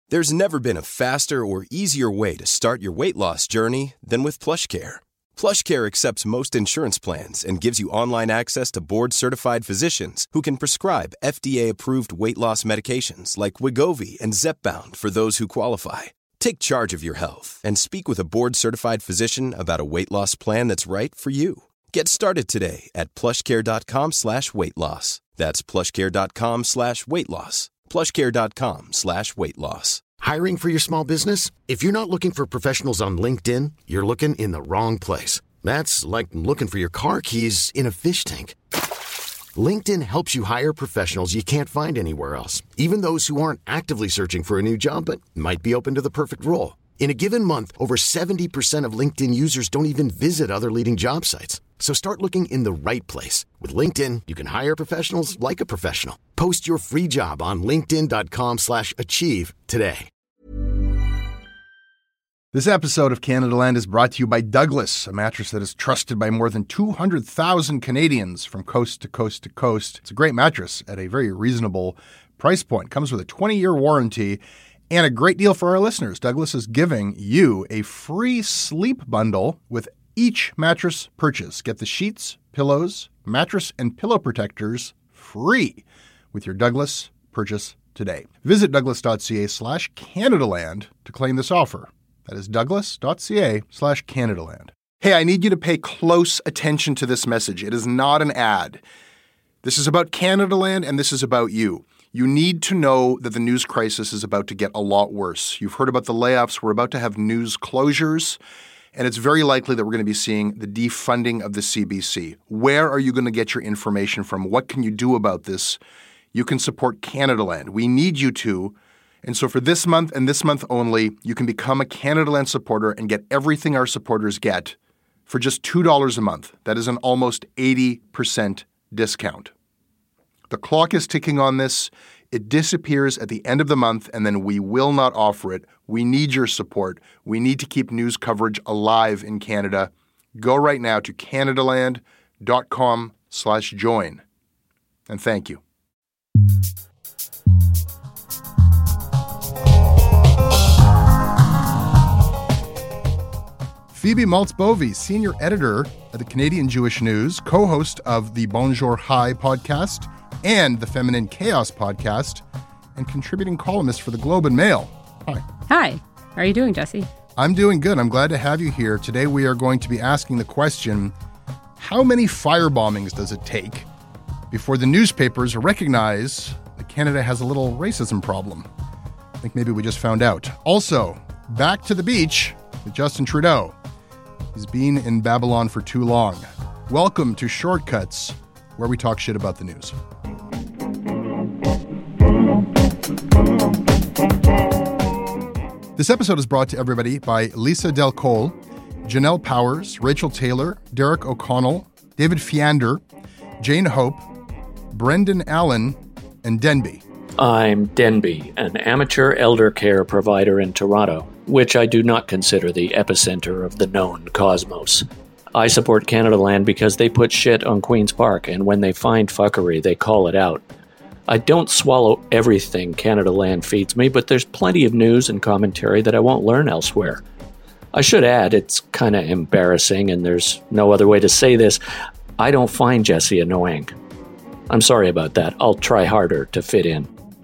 There's never been a faster or easier way to start your weight loss journey than with PlushCare. PlushCare accepts most insurance plans and gives you online access to board-certified physicians who can prescribe FDA-approved weight loss medications like Wegovy and Zepbound for those who qualify. Take charge of your health and speak with a board-certified physician about a weight loss plan that's right for you. Get started today at plushcare.com/weight-loss. That's plushcare.com/weight-loss. plushcare.com/weight-loss. Hiring for your small business? If you're not looking for professionals on LinkedIn, you're looking in the wrong place. That's like looking for your car keys in a fish tank. LinkedIn helps you hire professionals you can't find anywhere else, even those who aren't actively searching for a new job but might be open to the perfect role. In a given month, over 70% of LinkedIn users don't even visit other leading job sites. So start looking in the right place. With LinkedIn, you can hire professionals like a professional. Post your free job on linkedin.com/achieve today. This episode of Canada Land is brought to you by Douglas, a mattress that is trusted by more than 200,000 Canadians from coast to coast to coast. It's a great mattress at a very reasonable price point. Comes with a 20-year warranty and a great deal for our listeners. Douglas is giving you a free sleep bundle with each mattress purchase. Get the sheets, pillows, mattress, and pillow protectors free with your Douglas purchase today. Visit douglas.ca/Canadaland to claim this offer. That is douglas.ca/Canadaland. Hey, I need you to pay close attention to this message. It is not an ad. This is about Canadaland and this is about you. You need to know that the news crisis is about to get a lot worse. You've heard about the layoffs. We're about to have news closures. And it's very likely that we're going to be seeing the defunding of the CBC. Where are you going to get your information from? What can you do about this? You can support Canadaland. We need you to. And so for this month and this month only, you can become a Canadaland supporter and get everything our supporters get for just $2 a month. That is an almost 80% discount. The clock is ticking on this. It disappears at the end of the month, and then we will not offer it. We need your support. We need to keep news coverage alive in Canada. Go right now to canadaland.com/join. And thank you. Phoebe Maltz-Bovey, senior editor at the Canadian Jewish News, co-host of the Bonjour Hi podcast and the Feminine Chaos podcast, and contributing columnist for the Globe and Mail. Hi. Hi. How are you doing, Jesse? I'm doing good. I'm glad to have you here. Today we are going to be asking the question, how many firebombings does it take before the newspapers recognize that Canada has a little racism problem? I think maybe we just found out. Also, back to the beach with Justin Trudeau. He's been in Babylon for too long. Welcome to Shortcuts, where we talk shit about the news. This episode is brought to everybody by Lisa Del Col, Janelle Powers, Rachel Taylor, Derek O'Connell, David Fiander, Jane Hope, Brendan Allen, and Denby. I'm Denby, an amateur elder care provider in Toronto, which I do not consider the epicenter of the known cosmos. I support Canadaland because they put shit on Queen's Park, and when they find fuckery, they call it out. I don't swallow everything Canadaland feeds me, but there's plenty of news and commentary that I won't learn elsewhere. I should add, it's kind of embarrassing, and there's no other way to say this, I don't find Jesse annoying. I'm sorry about that. I'll try harder to fit in.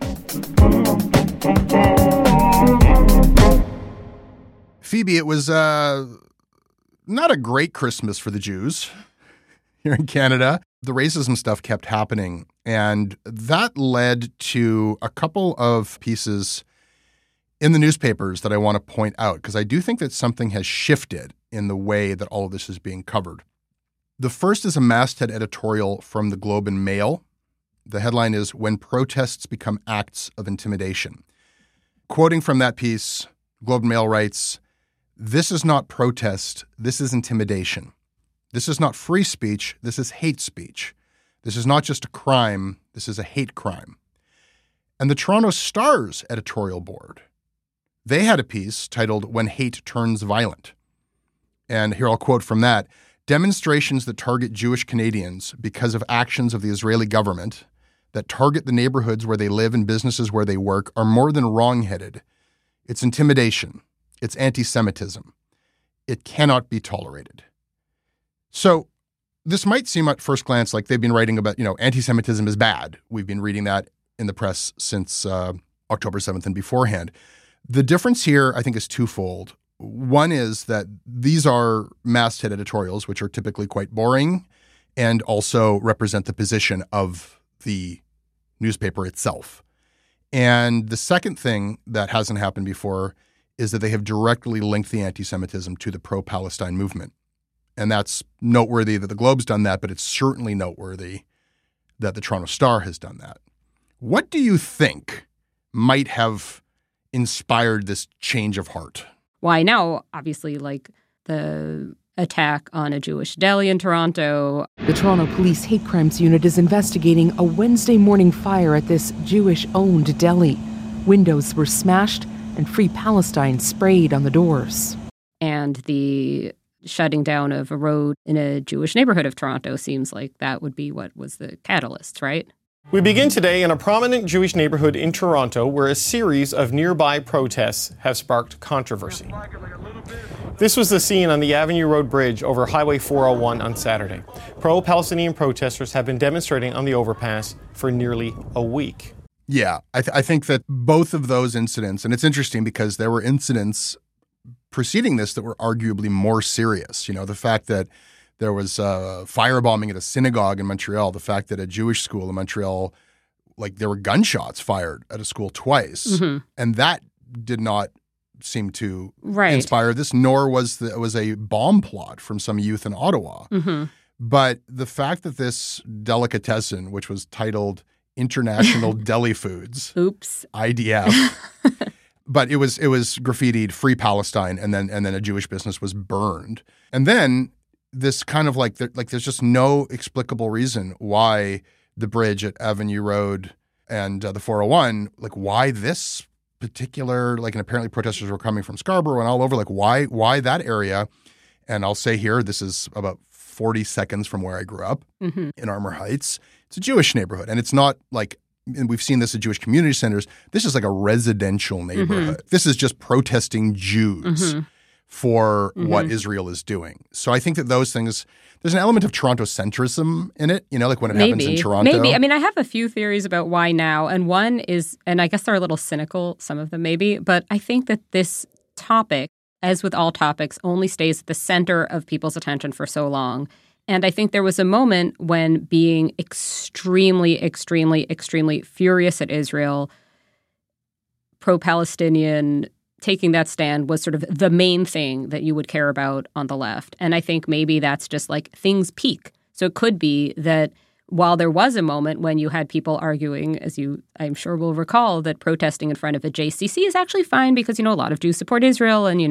Phoebe, it was not a great Christmas for the Jews here in Canada. The racism stuff kept happening, and that led to a couple of pieces in the newspapers that I want to point out, because I do think that something has shifted in the way that all of this is being covered. The first is a masthead editorial from the Globe and Mail. The headline is, "When Protests Become Acts of Intimidation." Quoting from that piece, Globe and Mail writes, "This is not protest, this is intimidation. This is not free speech, this is hate speech. This is not just a crime, this is a hate crime." And the Toronto Star's editorial board, they had a piece titled, "When Hate Turns Violent." And here I'll quote from that. "Demonstrations that target Jewish Canadians because of actions of the Israeli government that target the neighborhoods where they live and businesses where they work are more than wrong-headed. It's intimidation. It's anti-Semitism. It cannot be tolerated. So this might seem at first glance like they've been writing about, anti-Semitism is bad. We've been reading that in the press since October 7th and beforehand. The difference here, I think, is twofold. One is that these are masthead editorials, which are typically quite boring and also represent the position of the newspaper itself. And the second thing that hasn't happened before is that they have directly linked the anti-Semitism to the pro-Palestine movement. And that's noteworthy that the Globe's done that, but it's certainly noteworthy that the Toronto Star has done that. What do you think might have inspired this change of heart? Why now, obviously, like the attack on a Jewish deli in Toronto. The Toronto Police Hate Crimes Unit is investigating a Wednesday morning fire at this Jewish-owned deli. Windows were smashed and Free Palestine sprayed on the doors. And the shutting down of a road in a Jewish neighborhood of Toronto seems like that would be what was the catalyst, right? We begin today in a prominent Jewish neighborhood in Toronto where a series of nearby protests have sparked controversy. This was the scene on the Avenue Road Bridge over Highway 401 on Saturday. Pro-Palestinian protesters have been demonstrating on the overpass for nearly a week. Yeah, I think that both of those incidents, and it's interesting because there were incidents preceding this that were arguably more serious. The fact that there was firebombing at a synagogue in Montreal, the fact that a Jewish school in Montreal, there were gunshots fired at a school twice. Mm-hmm. And that did not seem to inspire this, nor was it was a bomb plot from some youth in Ottawa. Mm-hmm. But the fact that this delicatessen, which was titled International Deli Foods, oops, IDF, but it was graffitied Free Palestine, and then a Jewish business was burned. And then this kind of there's just no explicable reason why the bridge at Avenue Road and the 401, why this particular, and apparently protesters were coming from Scarborough and all over, why that area? And I'll say here, this is about 40 seconds from where I grew up in Armour Heights. It's a Jewish neighborhood, and it's not and we've seen this at Jewish community centers. This is like a residential neighborhood. Mm-hmm. This is just protesting Jews for what Israel is doing. So I think that those things, there's an element of Toronto centrism in it, when it happens in Toronto. Maybe. I mean, I have a few theories about why now. And one is, and I guess they're a little cynical, some of them maybe, but I think that this topic, as with all topics, only stays at the center of people's attention for so long. And I think there was a moment when being extremely, extremely, extremely furious at Israel, pro-Palestinian, taking that stand was sort of the main thing that you would care about on the left. And I think maybe that's just things peak. So it could be that while there was a moment when you had people arguing, as you, I'm sure will recall, that protesting in front of a JCC is actually fine because, a lot of Jews support Israel and,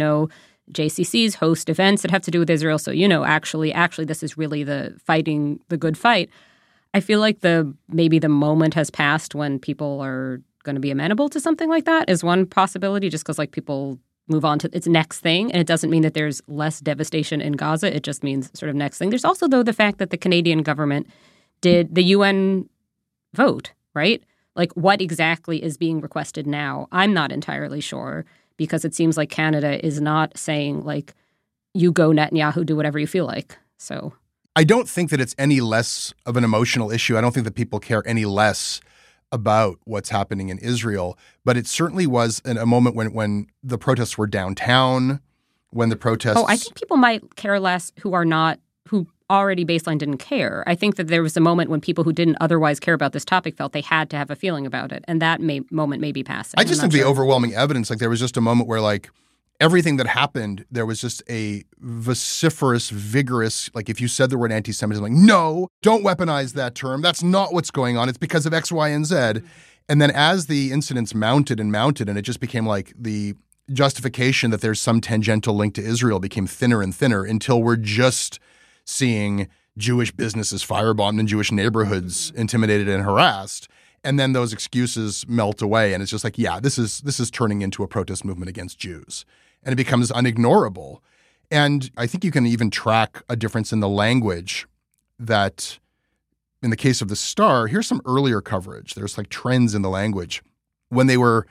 JCCs host events that have to do with Israel. So, actually, this is really the fighting the good fight. I feel like maybe the moment has passed when people are going to be amenable to something like that is one possibility, just because people move on to its next thing. And it doesn't mean that there's less devastation in Gaza. It just means sort of next thing. There's also, though, the fact that the Canadian government did the UN vote, right? What exactly is being requested now? I'm not entirely sure, because it seems like Canada is not saying, you go Netanyahu, do whatever you feel like. So I don't think that it's any less of an emotional issue. I don't think that people care any less about what's happening in Israel. But it certainly was a moment when the protests were downtown, when the protests... Oh, I think people might care less who already baseline didn't care. I think that there was a moment when people who didn't otherwise care about this topic felt they had to have a feeling about it. And that moment may be passing. I just think the overwhelming evidence, there was just a moment where everything that happened, there was just a vociferous, vigorous, if you said the word anti-Semitism, no, don't weaponize that term. That's not what's going on. It's because of X, Y, and Z. And then as the incidents mounted, and it just became the justification that there's some tangential link to Israel became thinner and thinner until we're just seeing Jewish businesses firebombed and Jewish neighborhoods intimidated and harassed. And then those excuses melt away. And it's just this is turning into a protest movement against Jews. And it becomes unignorable. And I think you can even track a difference in the language that, in the case of the Star, here's some earlier coverage. There's trends in the language. When they were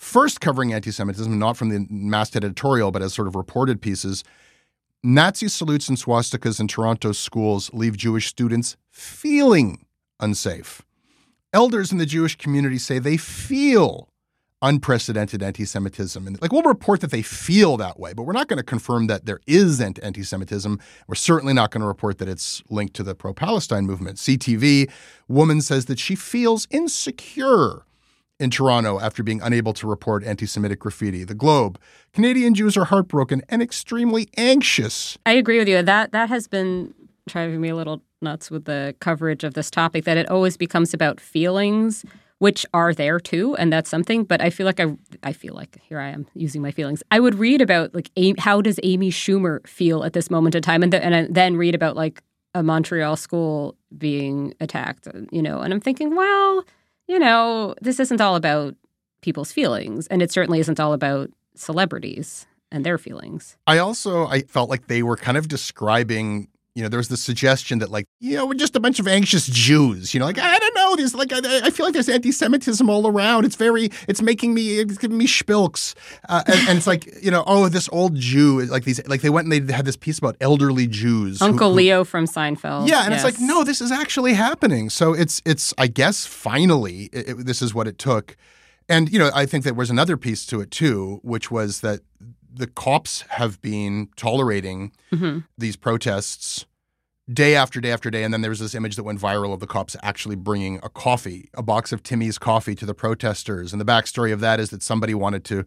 first covering anti-Semitism, not from the masthead editorial, but as sort of reported pieces. Nazi salutes and swastikas in Toronto schools leave Jewish students feeling unsafe. Elders in the Jewish community say they feel unprecedented anti-Semitism. And we'll report that they feel that way, but we're not going to confirm that there is anti-Semitism. We're certainly not going to report that it's linked to the pro-Palestine movement. CTV, woman says that she feels insecure in Toronto after being unable to report anti-Semitic graffiti. The Globe, Canadian Jews are heartbroken and extremely anxious. I agree with you. That has been driving me a little nuts with the coverage of this topic, that it always becomes about feelings, which are there too, and that's something. But I feel like here I am using my feelings. I would read about how does Amy Schumer feel at this moment in time, and then read about a Montreal school being attacked, and I'm thinking, well, this isn't all about people's feelings, and it certainly isn't all about celebrities and their feelings. I felt like they were kind of describing, there was the suggestion that we're just a bunch of anxious Jews, I don't know, there's I feel like there's anti-Semitism all around. It's giving me schpilks. And it's this old Jew, they went and they had this piece about elderly Jews. Uncle Leo from Seinfeld. Yeah. And yes. It's no, this is actually happening. So it's I guess finally this is what it took. And, I think there was another piece to it too, which was that the cops have been tolerating these protests day after day after day. And then there was this image that went viral of the cops actually bringing a box of Timmy's coffee to the protesters. And the backstory of that is that somebody wanted to,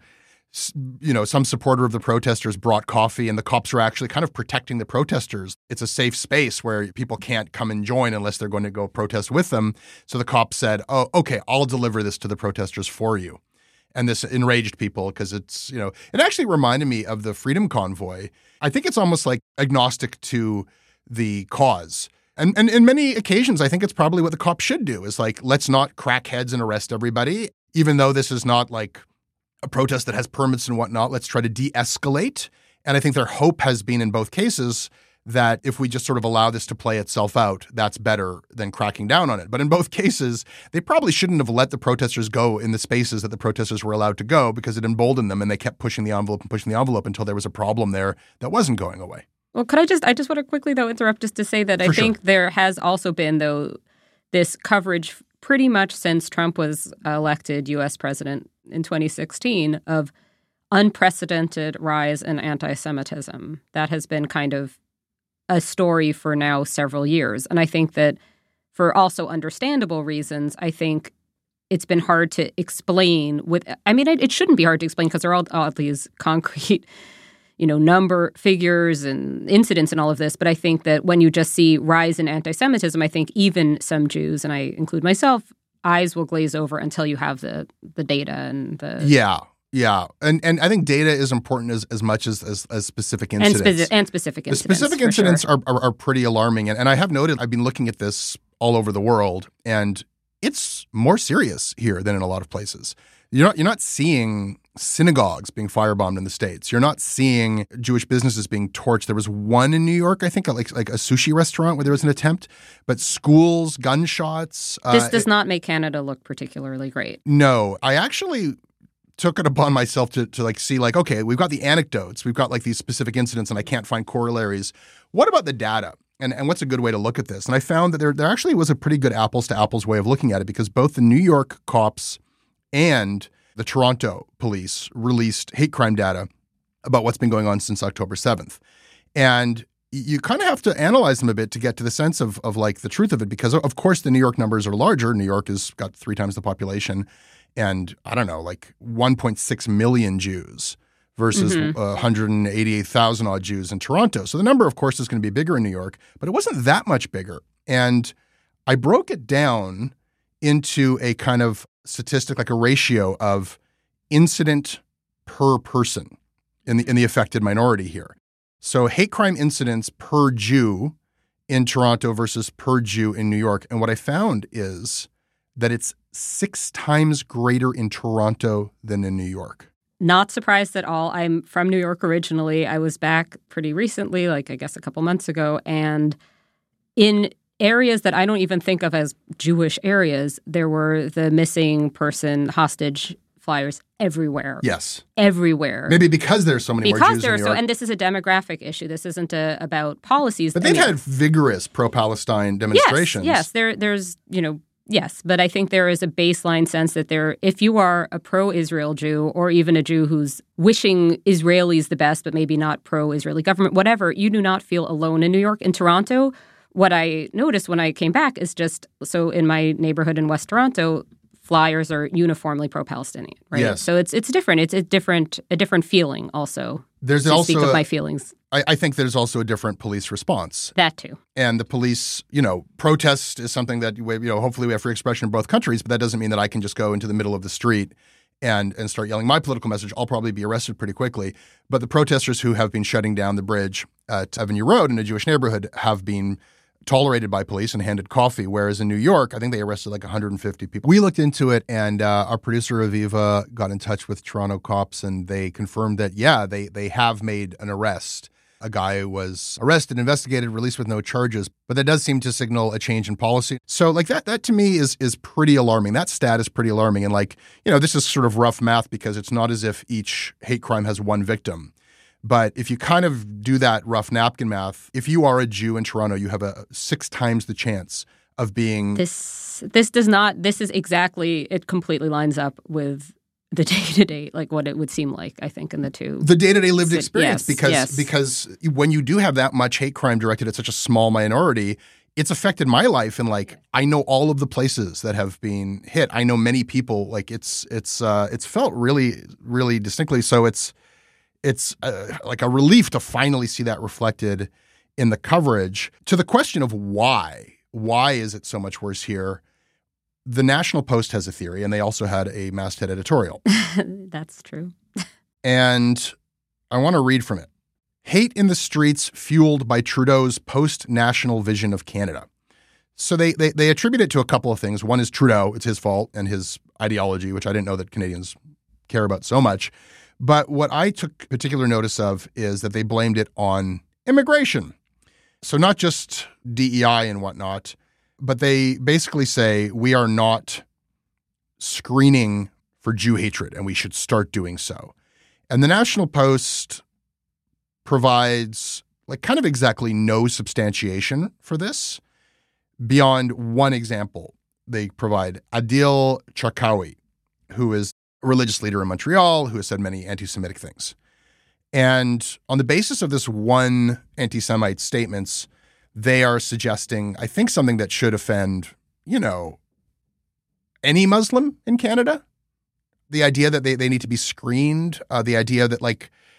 some supporter of the protesters brought coffee, and the cops are actually kind of protecting the protesters. It's a safe space where people can't come and join unless they're going to go protest with them. So the cops said, oh, okay, I'll deliver this to the protesters for you. And this enraged people because it's, it actually reminded me of the Freedom Convoy. I think it's almost agnostic to the cause. And in many occasions, I think it's probably what the cops should do is let's not crack heads and arrest everybody, even though this is not a protest that has permits and whatnot. Let's try to de-escalate. And I think their hope has been in both cases that if we just sort of allow this to play itself out, that's better than cracking down on it. But in both cases, they probably shouldn't have let the protesters go in the spaces that the protesters were allowed to go because it emboldened them and they kept pushing the envelope until there was a problem there that wasn't going away. Well, I just want to quickly, though, interrupt just to say that I think there has also been, though, this coverage pretty much since Trump was elected U.S. president in 2016 of unprecedented rise in anti-Semitism. That has been kind of a story for now several years. And I think that for also understandable reasons, I think it's been hard to explain it shouldn't be hard to explain because there are all these concrete, number figures and incidents and all of this. But I think that when you just see rise in anti-Semitism, I think even some Jews, and I include myself, eyes will glaze over until you have the data and the... Yeah. And I think data is important as much as specific incidents. And specific incidents. The specific incidents are pretty alarming. And I have noted, I've been looking at this all over the world, and it's more serious here than in a lot of places. You're not seeing synagogues being firebombed in the States. You're not seeing Jewish businesses being torched. There was one in New York, I think, like a sushi restaurant where there was an attempt. But schools, gunshots. This does not make Canada look particularly great. No. I actually took it upon myself to see okay, we've got the anecdotes. We've got these specific incidents and I can't find corollaries. What about the data? And what's a good way to look at this? And I found that there actually was a pretty good apples to apples way of looking at it because both the New York cops and the Toronto police released hate crime data about what's been going on since October 7th. And you kind of have to analyze them a bit to get to the sense of the truth of it because, of course, the New York numbers are larger. New York has got 3 times the population and, 1.6 million Jews versus 188,000 odd Jews in Toronto. So the number, of course, is going to be bigger in New York, but it wasn't that much bigger. And I broke it down into a kind of statistic, like a ratio of incident per person in the affected minority here. So hate crime incidents per Jew in Toronto versus per Jew in New York. And what I found is that it's 6 times greater in Toronto than in New York. Not surprised at all. I'm from New York originally. I was back pretty recently, I guess a couple months ago. And in areas that I don't even think of as Jewish areas, there were the missing person hostage flyers everywhere. Yes. Everywhere. Maybe because there's so many more Jews in New York. And this is a demographic issue. This isn't about policies. But they've had vigorous pro-Palestine demonstrations. Yes. There's, yes. But I think there is a baseline sense that if you are a pro-Israel Jew or even a Jew who's wishing Israelis the best, but maybe not pro-Israeli government, whatever, you do not feel alone in New York. In Toronto, what I noticed when I came back is so in my neighborhood in West Toronto, flyers are uniformly pro-Palestinian, right? Yes. So it's different. It's a different feeling also. There's to also speak of my feelings. I think there's also a different police response. That too. And the police, protest is something that, hopefully we have free expression in both countries, but that doesn't mean that I can just go into the middle of the street and start yelling my political message. I'll probably be arrested pretty quickly. But the protesters who have been shutting down the bridge at Avenue Road in a Jewish neighborhood have been tolerated by police and handed coffee, whereas in New York, I think they arrested like 150 people. We looked into it, and our producer, Aviva, got in touch with Toronto cops, and they confirmed that, they have made an arrest. A guy was arrested, investigated, released with no charges, but that does seem to signal a change in policy. So like that to me is pretty alarming. That stat is pretty alarming. And this is sort of rough math because it's not as if each hate crime has one victim. But if you kind of do that rough napkin math, if you are a Jew in Toronto, you have 6 times the chance of being... This is exactly, it completely lines up with the day-to-day, like what it would seem like, I think, in the two. The day-to-day lived experience, because when you do have that much hate crime directed at such a small minority, it's affected my life. And I know all of the places that have been hit. I know many people, it's felt really, really distinctly. So it's like a relief to finally see that reflected in the coverage. To the question of why is it so much worse here? The National Post has a theory, and they also had a masthead editorial. That's true. And I want to read from it. Hate in the streets fueled by Trudeau's post-national vision of Canada. So they attribute it to a couple of things. One is Trudeau. It's his fault and his ideology, which I didn't know that Canadians care about so much. But what I took particular notice of is that they blamed it on immigration. So not just DEI and whatnot, but they basically say we are not screening for Jew hatred and we should start doing so. And the National Post provides kind of exactly no substantiation for this beyond one example. They provide Adil Charkawi, who is a religious leader in Montreal who has said many anti-Semitic things. And on the basis of this one anti-Semite statements, they are suggesting, I think, something that should offend, any Muslim in Canada. The idea that they need to be screened, the idea that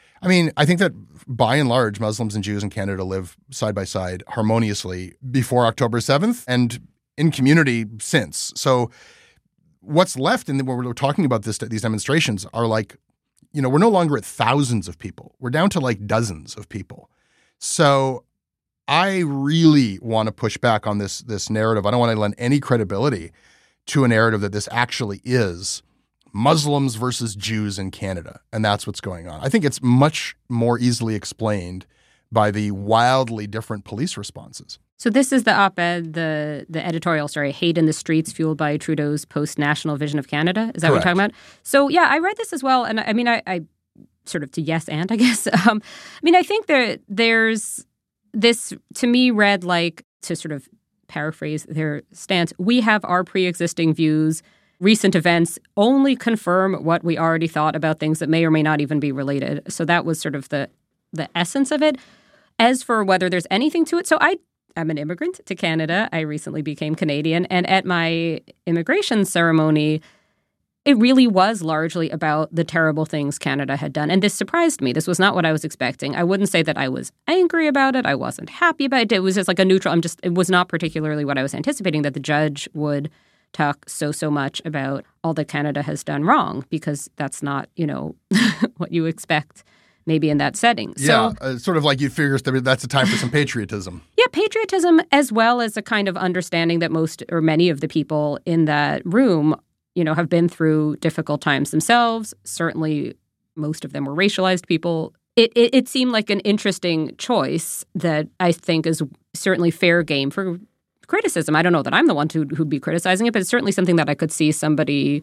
I think that by and large, Muslims and Jews in Canada live side by side harmoniously before October 7th and in community since. So what's left, and when we're talking about these demonstrations, are we're no longer at thousands of people. We're down to dozens of people. So I really want to push back on this narrative. I don't want to lend any credibility to a narrative that this actually is Muslims versus Jews in Canada, and that's what's going on. I think it's much more easily explained by the wildly different police responses. So this is the op-ed, the editorial, hate in the streets fueled by Trudeau's post-national vision of Canada. Is that Correct. What you're talking about? So, yeah, I read this as well. And I sort of to yes and, I guess. I think there's this, to me, read to sort of paraphrase their stance, we have our pre-existing views. Recent events only confirm what we already thought about things that may or may not even be related. So that was sort of the essence of it. As for whether there's anything to it, so I'm an immigrant to Canada. I recently became Canadian. And at my immigration ceremony, it really was largely about the terrible things Canada had done. And this surprised me. This was not what I was expecting. I wouldn't say that I was angry about it. I wasn't happy about it. It was just a neutral. It was not particularly what I was anticipating, that the judge would talk so much about all that Canada has done wrong, because that's not, what you expect maybe in that setting. Yeah, sort of like you figure that's a time for some patriotism. Yeah, patriotism, as well as a kind of understanding that most or many of the people in that room, have been through difficult times themselves. Certainly, most of them were racialized people. It seemed like an interesting choice that I think is certainly fair game for criticism. I don't know that I'm the one who'd be criticizing it, but it's certainly something that I could see somebody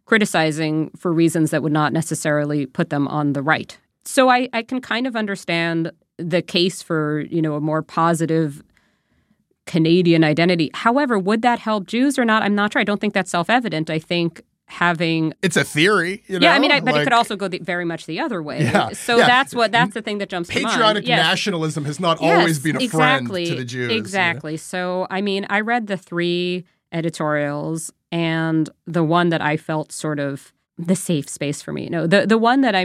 criticizing for reasons that would not necessarily put them on the right. So I can kind of understand the case for, a more positive Canadian identity. However, would that help Jews or not? I'm not sure. I don't think that's self-evident. I think having... It's a theory, Yeah, I mean, but it could also go very much the other way. Yeah, so that's the thing that jumps to mind. Patriotic nationalism has not always been a friend to the Jews. Exactly. So, I mean, I read the 3 editorials, and the one that I felt sort of the safe space for me. No, the one that,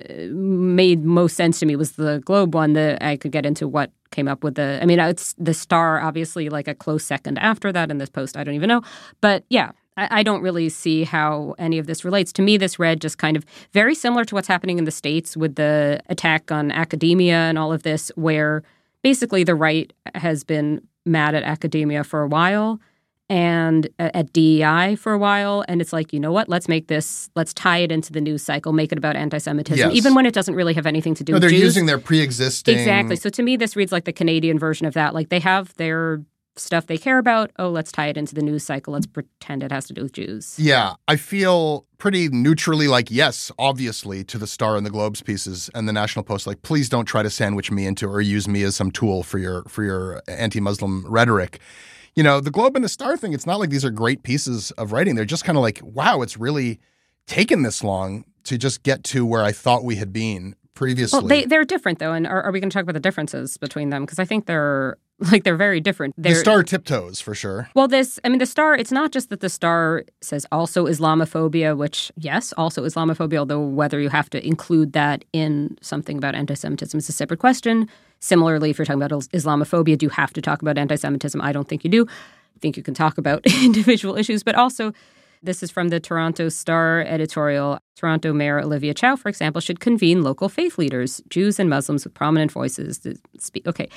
made most sense to me was the Globe one. That I could get into what came up with it's the Star, obviously, like a close second after that, and this Post, I don't even know. But yeah, I don't really see how any of this relates. To me, this read just kind of very similar to what's happening in the States with the attack on academia and all of this, where basically the right has been mad at academia for a while and at DEI for a while. And it's like, you know what, let's tie it into the news cycle, make it about anti-Semitism, even when it doesn't really have anything to do with Jews. They're Jews. using their pre-existing... Exactly. So to me, this reads like the Canadian version of that. Like they have their stuff they care about. Oh, let's tie it into the news cycle. Let's pretend it has to do with Jews. Yeah, I feel pretty neutrally like, yes, obviously, to the Star and the Globe's pieces and the National Post. Like, please don't try to sandwich me into or use me as some tool for your anti-Muslim rhetoric. The Globe and the Star thing, it's not like these are great pieces of writing. They're just kind of like, wow, it's really taken this long to just get to where I thought we had been previously. Well, they're different, though. And are we going to talk about the differences between them? Because I think they're very different. The Star tiptoes, for sure. Well, the Star, it's not just that the Star says also Islamophobia, which, yes, also Islamophobia, although whether you have to include that in something about anti-Semitism is a separate question. Similarly, if you're talking about Islamophobia, do you have to talk about anti-Semitism? I don't think you do. I think you can talk about individual issues, but also this is from the Toronto Star editorial. Toronto Mayor Olivia Chow, for example, should convene local faith leaders, Jews and Muslims with prominent voices to speak. Okay.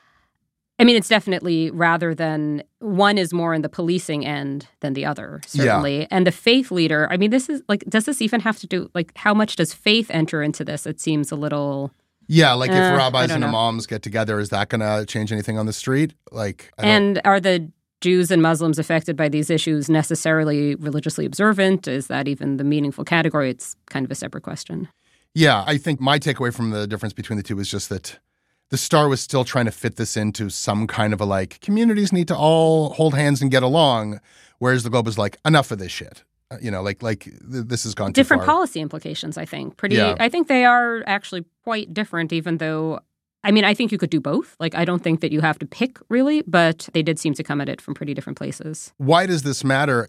It's definitely rather than one is more in the policing end than the other, certainly. Yeah. And the faith leader, this is like, does this even have to do, like, how much does faith enter into this? It seems a little... Yeah, like if rabbis and imams get together, is that going to change anything on the street? Are the Jews and Muslims affected by these issues necessarily religiously observant? Is that even the meaningful category? It's kind of a separate question. Yeah, I think my takeaway from the difference between the two is just that the Star was still trying to fit this into some kind of a, like, communities need to all hold hands and get along, whereas the Globe is like, enough of this shit. This has gone too far. Different policy implications, I think. I think they are actually quite different, even though, I think you could do both. Like, I don't think that you have to pick, really, but they did seem to come at it from pretty different places. Why does this matter?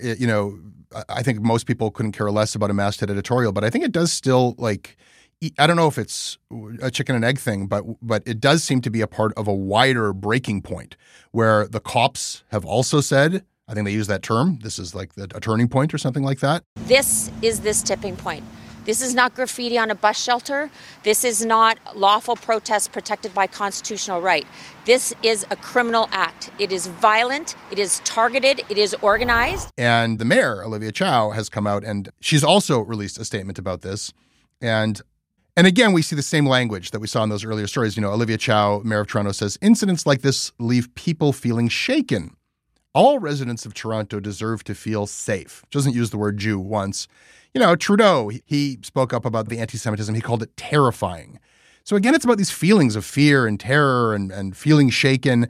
I think most people couldn't care less about a masthead editorial, but I think it does still, like, I don't know if it's a chicken and egg thing, but it does seem to be a part of a wider breaking point where the cops have also said, I think they use that term, this is like a turning point or something like that. This is this tipping point. This is not graffiti on a bus shelter. This is not lawful protest protected by constitutional right. This is a criminal act. It is violent. It is targeted. It is organized. And the mayor, Olivia Chow, has come out and she's also released a statement about this. And again, we see the same language that we saw in those earlier stories. Olivia Chow, mayor of Toronto, says, incidents like this leave people feeling shaken. All residents of Toronto deserve to feel safe. Doesn't use the word Jew once. Trudeau, he spoke up about the anti-Semitism. He called it terrifying. So again, it's about these feelings of fear and terror and feeling shaken.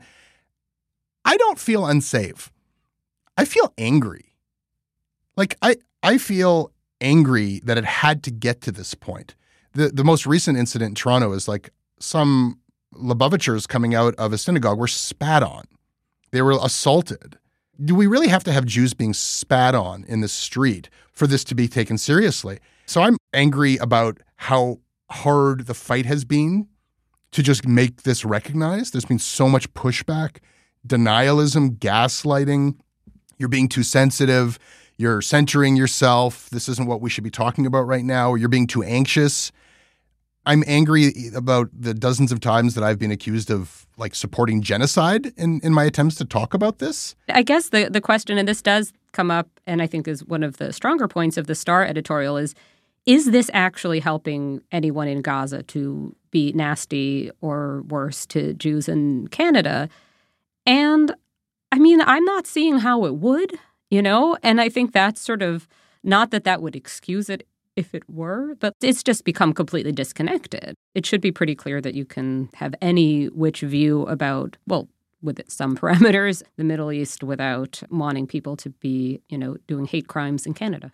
I don't feel unsafe. I feel angry. Like, I feel angry that it had to get to this point. The most recent incident in Toronto is like some Lubavitchers coming out of a synagogue were spat on. They were assaulted. Do we really have to have Jews being spat on in the street for this to be taken seriously? So I'm angry about how hard the fight has been to just make this recognized. There's been so much pushback, denialism, gaslighting. You're being too sensitive. You're centering yourself. This isn't what we should be talking about right now. Or you're being too anxious. I'm angry about the dozens of times that I've been accused of, like, supporting genocide in my attempts to talk about this. I guess the question, and this does come up, and I think is one of the stronger points of the Star editorial, is this actually helping anyone in Gaza to be nasty or worse to Jews in Canada? And, I'm not seeing how it would, and I think that's sort of Not that that would excuse it if it were, but it's just become completely disconnected. It should be pretty clear that you can have any which view about, well, with some parameters, the Middle East without wanting people to be, doing hate crimes in Canada.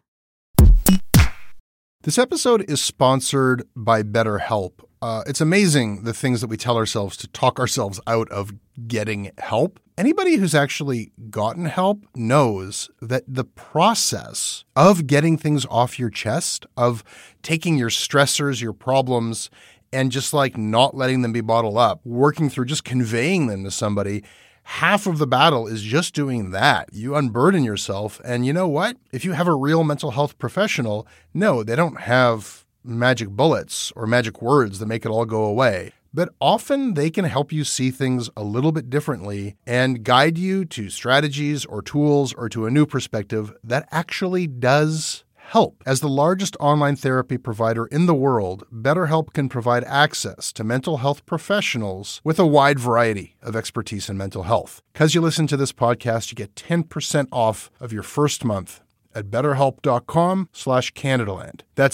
This episode is sponsored by BetterHelp. It's amazing the things that we tell ourselves to talk ourselves out of getting help. Anybody who's actually gotten help knows that the process of getting things off your chest, of taking your stressors, your problems, and just like not letting them be bottled up, working through just conveying them to somebody, half of the battle is just doing that. You unburden yourself. And you know what? If you have a real mental health professional, no, they don't have magic bullets or magic words that make it all go away. But often they can help you see things a little bit differently and guide you to strategies or tools or to a new perspective that actually does help. As the largest online therapy provider in the world, BetterHelp can provide access to mental health professionals with a wide variety of expertise in mental health. Because you listen to this podcast, you get 10% off of your first month at betterhelp.com/Canadaland. That's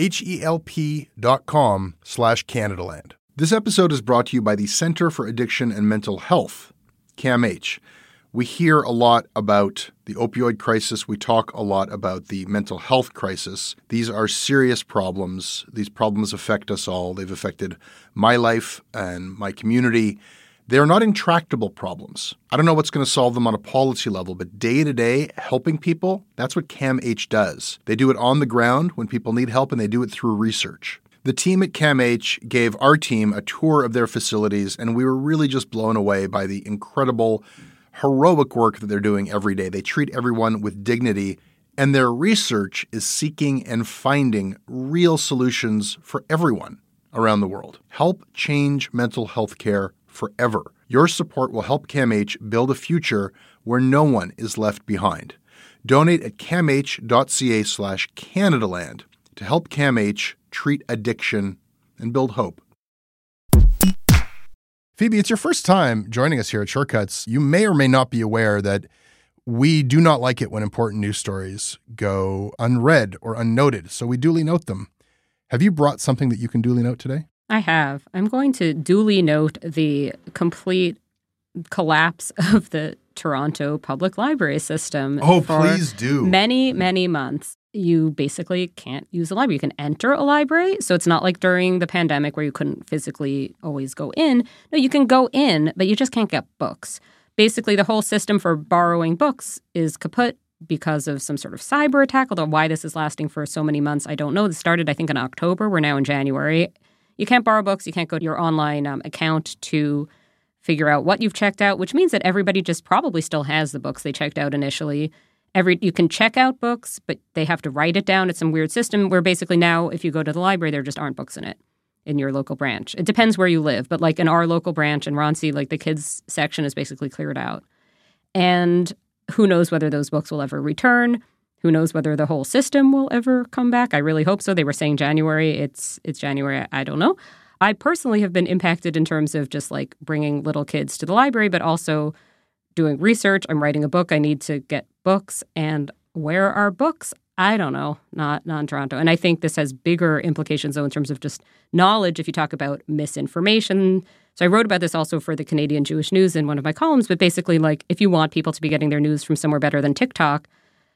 betterhelp.com/Canadaland. This episode is brought to you by the Center for Addiction and Mental Health, CAMH. We hear a lot about the opioid crisis. We talk a lot about the mental health crisis. These are serious problems. These problems affect us all. They've affected my life and my community. They're not intractable problems. I don't know what's going to solve them on a policy level, but day to day, helping people, that's what CAMH does. They do it on the ground when people need help, and they do it through research. The team at CAMH gave our team a tour of their facilities, and we were really just blown away by the incredible, heroic work that they're doing every day. They treat everyone with dignity, and their research is seeking and finding real solutions for everyone around the world. Help change mental health care forever. Your support will help CAMH build a future where no one is left behind. Donate at camh.ca/Canadaland to help CAMH treat addiction and build hope. Phoebe, it's your first time joining us here at Shortcuts. You may or may not be aware that we do not like it when important news stories go unread or unnoted, so we duly note them. Have you brought something that you can duly note today? I have. I'm going to duly note the complete collapse of the Toronto Public Library system. Oh, please do. Many, many months. You basically can't use a library. You can enter a library. So it's not like during the pandemic where you couldn't physically always go in. No, you can go in, but you just can't get books. Basically, the whole system for borrowing books is kaput because of some sort of cyber attack, although why this is lasting for so many months, I don't know. This started, I think, in October. We're now in January. You can't borrow books. You can't go to your online account to figure out what you've checked out, which means that everybody just probably still has the books they checked out initially. You can check out books, but they have to write it down. It's some weird system where basically now if you go to the library, there just aren't books in it in your local branch. It depends where you live, but like in our local branch in Roncy, like the kids section is basically cleared out. And who knows whether those books will ever return? Who knows whether the whole system will ever come back? I really hope so. They were saying January. It's January. I don't know. I personally have been impacted in terms of just like bringing little kids to the library, but also doing research. I'm writing a book. I need to get books. And where are books? I don't know. Not in Toronto. And I think this has bigger implications, though, in terms of just knowledge if you talk about misinformation. So I wrote about this also for the Canadian Jewish News in one of my columns. But basically, like, if you want people to be getting their news from somewhere better than TikTok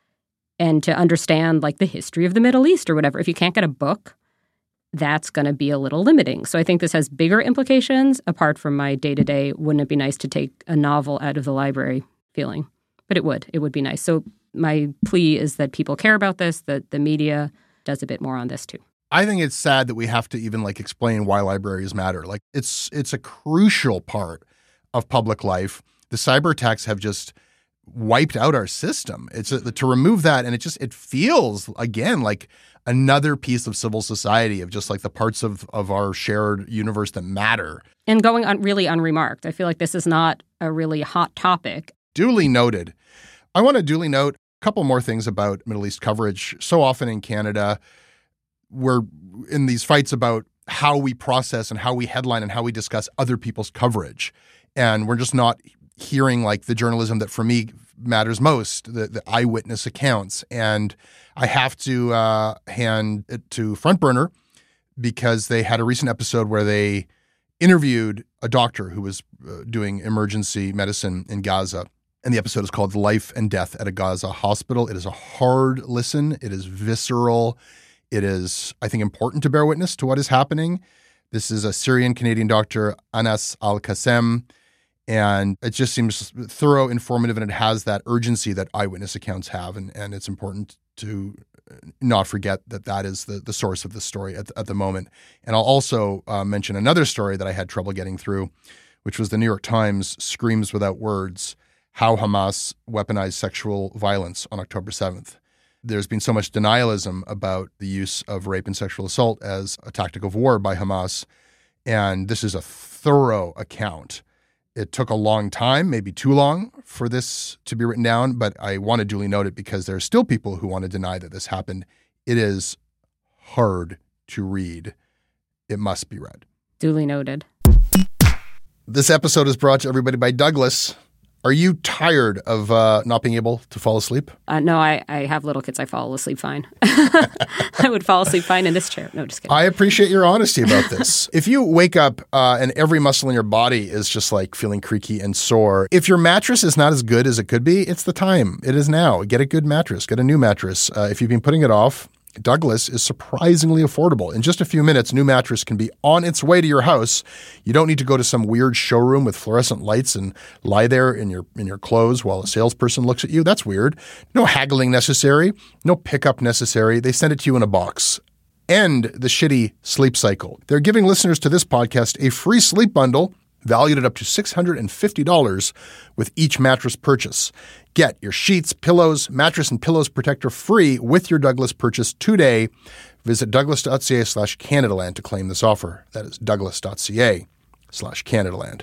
and to understand, like, the history of the Middle East or whatever, if you can't get a book, that's going to be a little limiting. So I think this has bigger implications apart from my day-to-day, wouldn't it be nice to take a novel out of the library feeling? But it would be nice. So my plea is that people care about this, that the media does a bit more on this too. I think it's sad that we have to even like explain why libraries matter. Like it's a crucial part of public life. The cyber attacks have just wiped out our system. To remove that, and it feels again like another piece of civil society of just like the parts of our shared universe that matter. And going on really unremarked. I feel like this is not a really hot topic. Duly noted. I want to duly note a couple more things about Middle East coverage. So often in Canada, we're in these fights about how we process and how we headline and how we discuss other people's coverage. And we're just not hearing like the journalism that for me matters most, the eyewitness accounts. And I have to hand it to Front Burner because they had a recent episode where they interviewed a doctor who was doing emergency medicine in Gaza. And the episode is called Life and Death at a Gaza Hospital. It is a hard listen. It is visceral. It is, I think, important to bear witness to what is happening. This is a Syrian-Canadian doctor, Anas Al-Qassem, and it just seems thorough, informative, and it has that urgency that eyewitness accounts have. And it's important to not forget that that is the source of the story at the moment. And I'll also mention another story that I had trouble getting through, which was the New York Times Screams Without Words, How Hamas Weaponized Sexual Violence on October 7th. There's been so much denialism about the use of rape and sexual assault as a tactic of war by Hamas, and this is a thorough account. It took a long time, maybe too long, for this to be written down, but I want to duly note it because there are still people who want to deny that this happened. It is hard to read. It must be read. Duly noted. This episode is brought to everybody by Douglas. Are you tired of not being able to fall asleep? No, I have little kids. I fall asleep fine. I would fall asleep fine in this chair. No, just kidding. I appreciate your honesty about this. If you wake up and every muscle in your body is just like feeling creaky and sore, if your mattress is not as good as it could be, it's the time. It is now. Get a good mattress. Get a new mattress. If you've been putting it off, Douglas is surprisingly affordable. In just a few minutes, new mattress can be on its way to your house. You don't need to go to some weird showroom with fluorescent lights and lie there in your clothes while a salesperson looks at you. That's weird. No haggling necessary. No pickup necessary. They send it to you in a box. End the shitty sleep cycle. They're giving listeners to this podcast a free sleep bundle valued at up to $650 with each mattress purchase. Get your sheets, pillows, mattress, and pillows protector free with your Douglas purchase today. Visit douglas.ca/Canadaland to claim this offer. That is douglas.ca/Canadaland.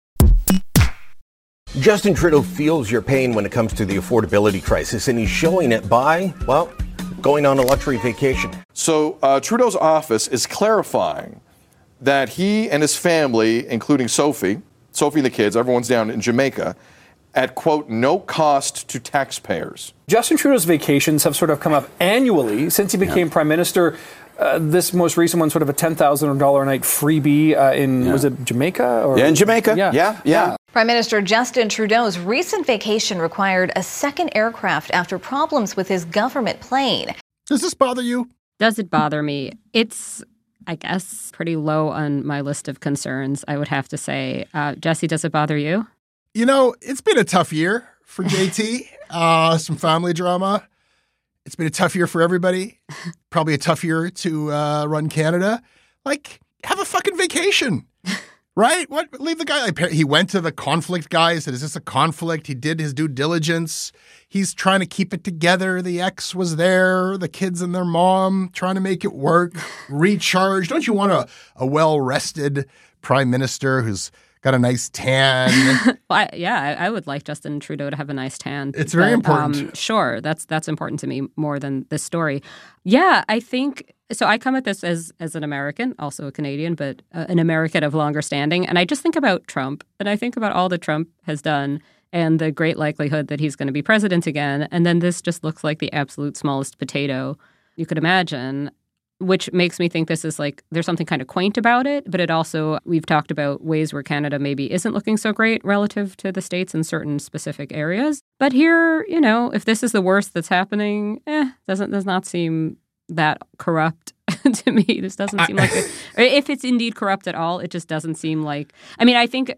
Justin Trudeau feels your pain when it comes to the affordability crisis, and he's showing it by, well, going on a luxury vacation. So Trudeau's office is clarifying that he and his family, including Sophie and the kids, everyone's down in Jamaica, at, quote, no cost to taxpayers. Justin Trudeau's vacations have sort of come up annually since he became Prime Minister. This most recent one, sort of a $10,000 a night freebie was it Jamaica? Or? Yeah, in Jamaica. Yeah. Prime Minister Justin Trudeau's recent vacation required a second aircraft after problems with his government plane. Does this bother you? Does it bother me? It's, I guess, pretty low on my list of concerns, I would have to say. Jesse, does it bother you? You know, it's been a tough year for JT. Some family drama. It's been a tough year for everybody. Probably a tough year to run Canada. Like, have a fucking vacation, right? What? Leave the guy. He went to the conflict guy. He said, is this a conflict? He did his due diligence. He's trying to keep it together. The ex was there, the kids and their mom, trying to make it work, recharge. Don't you want a well-rested prime minister who's got a nice tan? Well, I would like Justin Trudeau to have a nice tan. It's very important. Sure, that's important to me more than this story. Yeah, I think so. I come at this as an American, also a Canadian, but an American of longer standing. And I just think about Trump, and I think about all that Trump has done and the great likelihood that he's going to be president again. And then this just looks like the absolute smallest potato you could imagine, which makes me think this is like, there's something kind of quaint about it, but it also, we've talked about ways where Canada maybe isn't looking so great relative to the States in certain specific areas. But here, you know, if this is the worst that's happening, does not seem that corrupt to me. This doesn't seem like it. If it's indeed corrupt at all, it just doesn't seem like, I mean, I think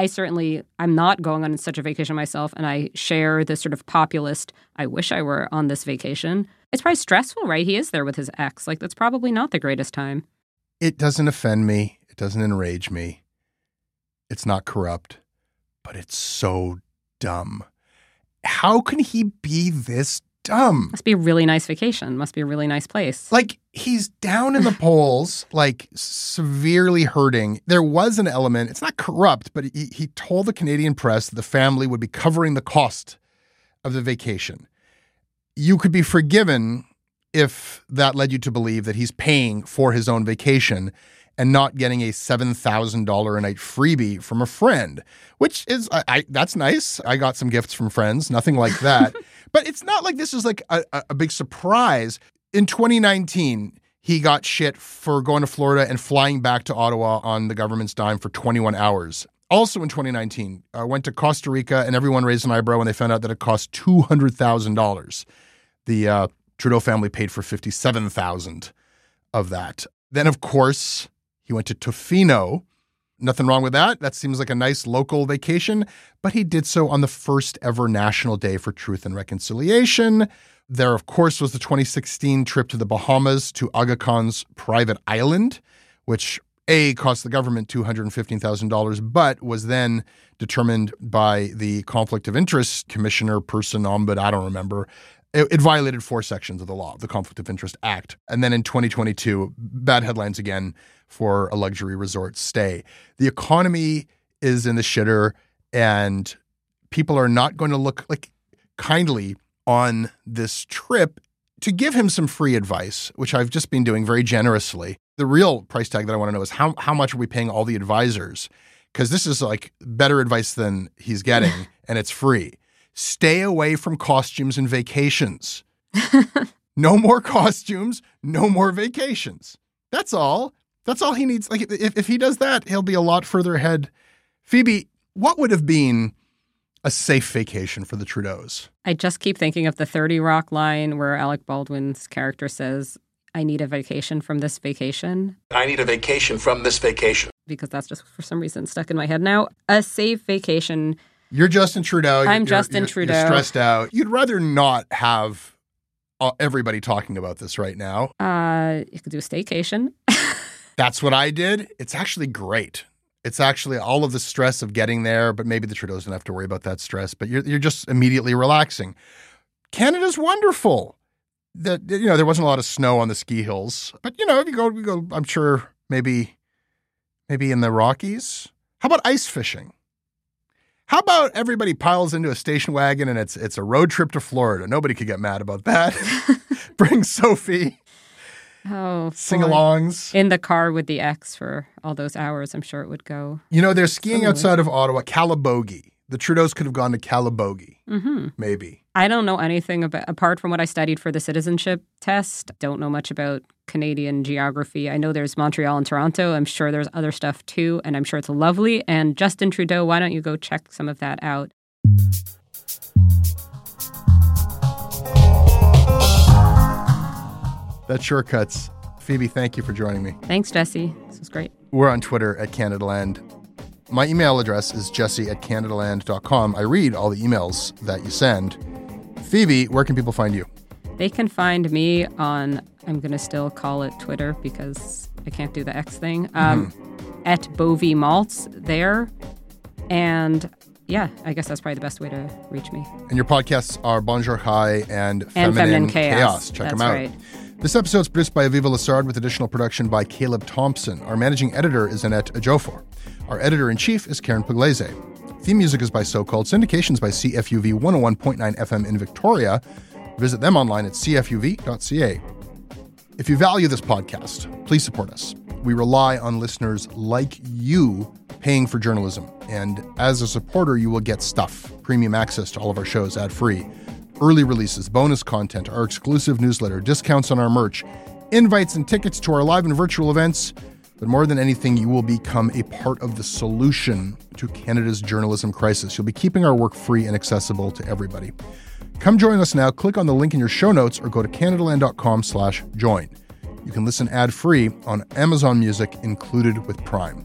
I'm not going on such a vacation myself, and I share this sort of populist, I wish I were on this vacation. It's probably stressful, right? He is there with his ex. Like, that's probably not the greatest time. It doesn't offend me. It doesn't enrage me. It's not corrupt, but it's so dumb. How can he be this dumb? Must be a really nice vacation. Must be a really nice place. Like, he's down in the polls, like severely hurting. There was an element, it's not corrupt, but he told the Canadian press that the family would be covering the cost of the vacation. You could be forgiven if that led you to believe that he's paying for his own vacation. and not getting a $7,000 a night freebie from a friend, which is, that's nice. I got some gifts from friends, nothing like that. But it's not like this is like a big surprise. In 2019, he got shit for going to Florida and flying back to Ottawa on the government's dime for 21 hours. Also in 2019, I went to Costa Rica and everyone raised an eyebrow when they found out that it cost $200,000. The Trudeau family paid for $57,000 of that. Then, of course, he went to Tofino. Nothing wrong with that. That seems like a nice local vacation, but he did so on the first ever National Day for Truth and Reconciliation. There, of course, was the 2016 trip to the Bahamas to Aga Khan's private island, which cost the government $215,000, but was then determined by the Conflict of Interest Commissioner, ombud, I don't remember. It violated 4 sections of the law, the Conflict of Interest Act. And then in 2022, bad headlines again for a luxury resort stay. The economy is in the shitter, and people are not going to look like kindly on this trip to give him some free advice, which I've just been doing very generously. The real price tag that I want to know is how much are we paying all the advisors? Because this is like better advice than he's getting, and it's free. Stay away from costumes and vacations. No more costumes, no more vacations. That's all. That's all he needs. Like if he does that, he'll be a lot further ahead. Phoebe, what would have been a safe vacation for the Trudeaus? I just keep thinking of the 30 Rock line where Alec Baldwin's character says, I need a vacation from this vacation. I need a vacation from this vacation. Because that's just for some reason stuck in my head now. A safe vacation. You're Justin Trudeau. I'm Justin Trudeau. You're stressed out. You'd rather not have everybody talking about this right now. You could do a staycation. That's what I did. It's actually great. It's actually all of the stress of getting there, but maybe the Trudeaus don't have to worry about that stress, but you're just immediately relaxing. Canada's wonderful. There wasn't a lot of snow on the ski hills, but if you go, I'm sure maybe in the Rockies. How about ice fishing? How about everybody piles into a station wagon and it's a road trip to Florida? Nobody could get mad about that. Bring Sophie. Oh, sing-alongs. In the car with the ex for all those hours, I'm sure it would go. They're skiing outside of Ottawa, Calabogie. The Trudeaus could have gone to Calabogie, maybe. I don't know anything about, apart from what I studied for the citizenship test. Don't know much about Canadian geography. I know there's Montreal and Toronto. I'm sure there's other stuff too, and I'm sure it's lovely. And Justin Trudeau, why don't you go check some of that out? That sure cuts. Phoebe, thank you for joining me. Thanks, Jesse. This was great. We're on Twitter at Canadaland. My email address is jesse@canadaland.com. I read all the emails that you send. Phoebe, where can people find you? They can find me on, I'm going to still call it Twitter because I can't do the X thing, at Bovie Maltz there. And yeah, I guess that's probably the best way to reach me. And your podcasts are Bonjour High and Feminine Chaos. Check them out. Right. This episode is produced by Aviva Lessard with additional production by Caleb Thompson. Our managing editor is Annette Ejiofor. Our editor-in-chief is Karen Pugliese. Theme music is by So Called. Syndications by CFUV 101.9 FM in Victoria. Visit them online at cfuv.ca. If you value this podcast, please support us. We rely on listeners like you paying for journalism. And as a supporter, you will get stuff, premium access to all of our shows ad-free, early releases, bonus content, our exclusive newsletter, discounts on our merch, invites and tickets to our live and virtual events. But more than anything, you will become a part of the solution to Canada's journalism crisis. You'll be keeping our work free and accessible to everybody. Come join us now. Click on the link in your show notes or go to canadaland.com/join. You can listen ad-free on Amazon Music, included with Prime.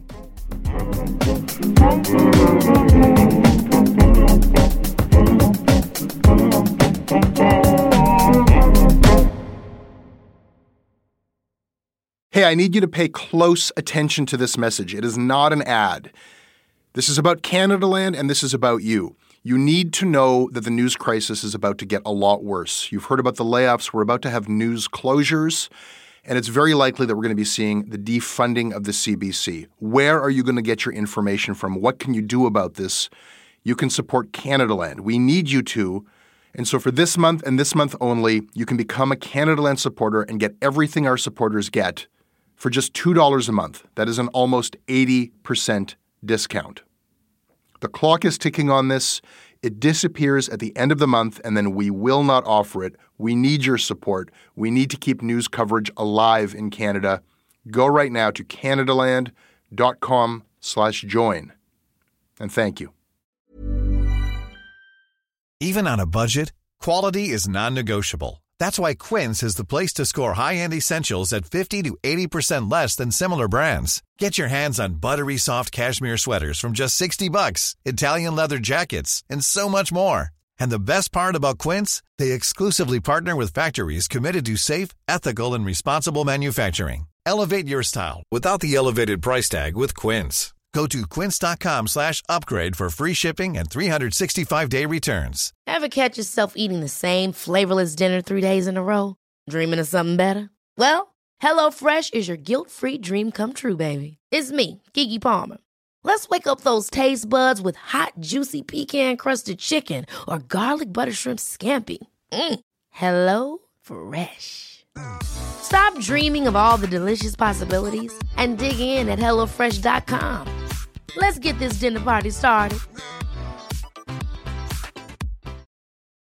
Hey, I need you to pay close attention to this message. It is not an ad. This is about Canadaland, and this is about you. You need to know that the news crisis is about to get a lot worse. You've heard about the layoffs. We're about to have news closures, and it's very likely that we're going to be seeing the defunding of the CBC. Where are you going to get your information from? What can you do about this? You can support Canadaland. We need you to. And so for this month and this month only, you can become a Canadaland supporter and get everything our supporters get for just $2 a month. That is an almost 80% discount. The clock is ticking on this. It disappears at the end of the month, and then we will not offer it. We need your support. We need to keep news coverage alive in Canada. Go right now to canadaland.com/join. And thank you. Even on a budget, quality is non-negotiable. That's why Quince is the place to score high-end essentials at 50 to 80% less than similar brands. Get your hands on buttery soft cashmere sweaters from just $60, Italian leather jackets, and so much more. And the best part about Quince, they exclusively partner with factories committed to safe, ethical, and responsible manufacturing. Elevate your style without the elevated price tag with Quince. Go to quince.com/upgrade for free shipping and 365-day returns. Ever catch yourself eating the same flavorless dinner 3 days in a row? Dreaming of something better? Well, HelloFresh is your guilt-free dream come true, baby. It's me, Keke Palmer. Let's wake up those taste buds with hot, juicy pecan-crusted chicken or garlic butter shrimp scampi. Hello Fresh. Stop dreaming of all the delicious possibilities and dig in at HelloFresh.com. Let's get this dinner party started.